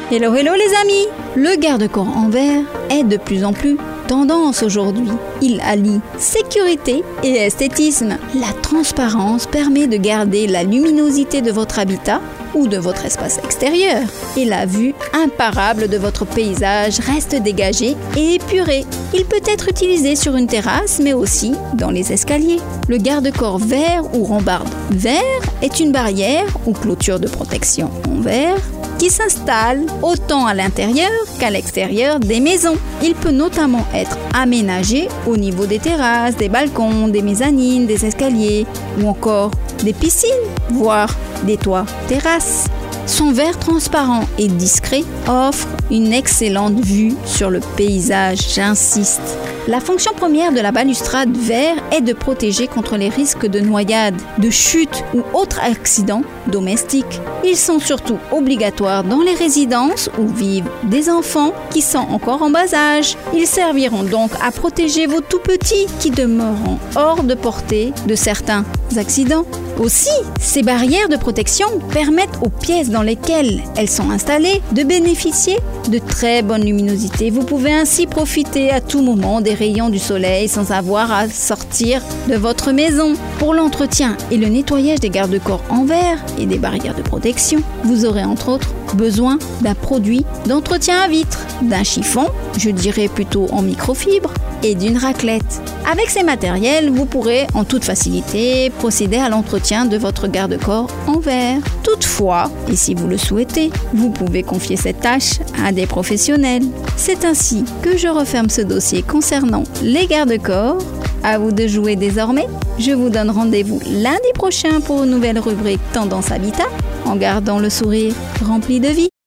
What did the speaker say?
Hello les amis! Le garde-corps en verre est de plus en plus tendance aujourd'hui. Il allie sécurité et esthétisme. La transparence permet de garder la luminosité de votre habitat ou de votre espace extérieur. Et la vue imparable de votre paysage reste dégagée et épurée. Il peut être utilisé sur une terrasse, mais aussi dans les escaliers. Le garde-corps verre ou rambarde verre est une barrière ou clôture de protection en verre qui s'installe autant à l'intérieur qu'à l'extérieur des maisons. Il peut notamment être aménagé au niveau des terrasses, des balcons, des mezzanines, des escaliers ou encore des piscines, voire des toits terrasses. Son verre transparent et discret offre une excellente vue sur le paysage, j'insiste. La fonction première de la balustrade verre est de protéger contre les risques de noyade, de chute ou autres accidents domestiques. Ils sont surtout obligatoires dans les résidences où vivent des enfants qui sont encore en bas âge. Ils serviront donc à protéger vos tout-petits qui demeureront hors de portée de certains accidents. Aussi, ces barrières de protection permettent aux pièces dans lesquelles elles sont installées de bénéficier de très bonne luminosité. Vous pouvez ainsi profiter à tout moment des rayons du soleil sans avoir à sortir de votre maison. Pour l'entretien et le nettoyage des garde-corps en verre et des barrières de protection, vous aurez entre autres besoin d'un produit d'entretien à vitre, d'un chiffon, je dirais plutôt en microfibre, et d'une raclette. Avec ces matériels, vous pourrez en toute facilité procéder à l'entretien de votre garde-corps en verre. Toutefois, et si vous le souhaitez, vous pouvez confier cette tâche à des professionnels. C'est ainsi que je referme ce dossier concernant les garde-corps. À vous de jouer désormais. Je vous donne rendez-vous lundi prochain pour une nouvelle rubrique Tendance Habitat, en gardant le sourire rempli de vie.